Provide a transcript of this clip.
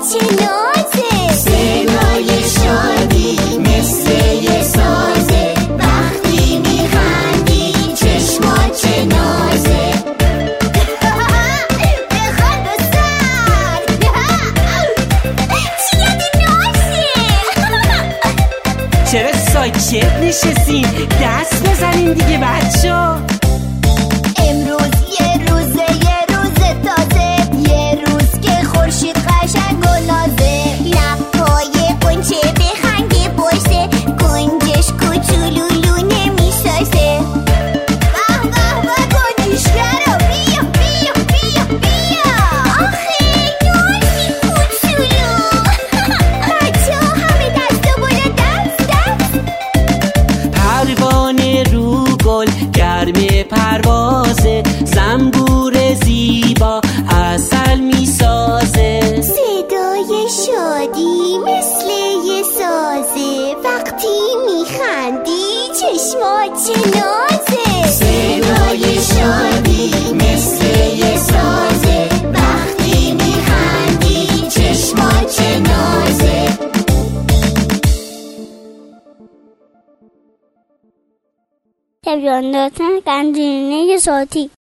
چه نازه، صدای شادی مثل یه سازه، وقتی میخندی چشمات چه نازه. بخند و سر چی یاد نازه. چرا ساکت نشستین؟ دست بزنین دیگه بچه‌ها. امروز یه روز تازه، یه روز که خورشید قشنگ و نازه، لب‌های قنچه به خنگ پشته، گنجش کوچولو نمی‌سازه. واه واه واه گنجشگرا بیا بیا بیا بیا، آخه نازی کوچولو. بچه‌ها همه دستو بالا، دست پروانه رو گل گرم پروازه، زنبور زیبا عسل میسازه. صدای شادی مثل یه سازه، وقتی میخندی چشمات چه نازه. صدای شادی مثل یه سازه، وقتی میخندی چشمات چه نازه. تبیان دادن گنجینه صوتی.